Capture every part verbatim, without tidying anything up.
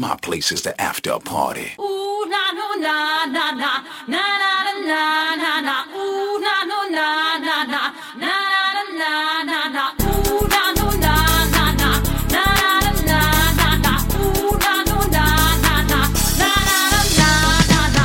My place is the after party. Ooh na no na na na na na na na na. Ooh na no na na na na na na na na. Ooh na no na na na na na na na. Ooh na no na na na na na na na.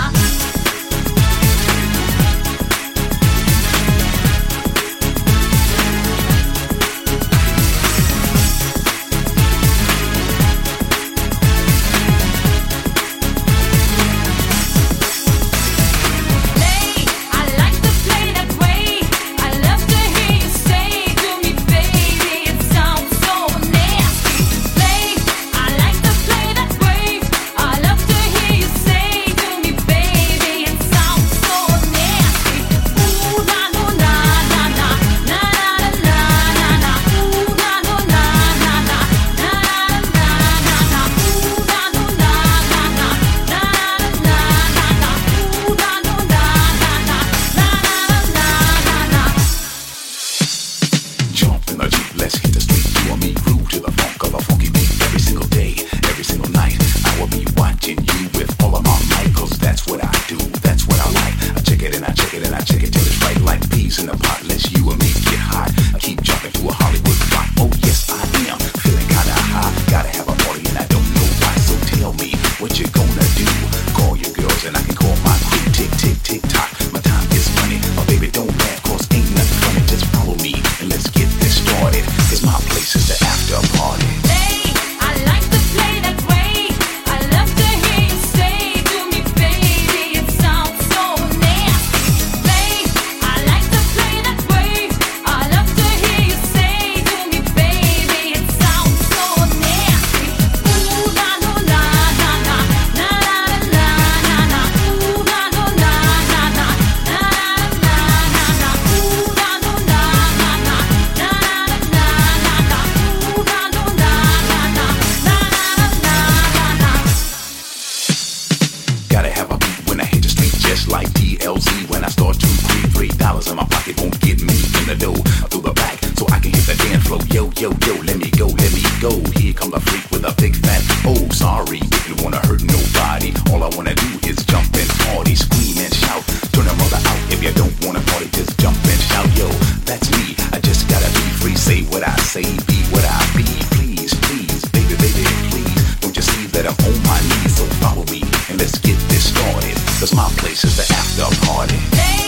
Cause my place is the after party.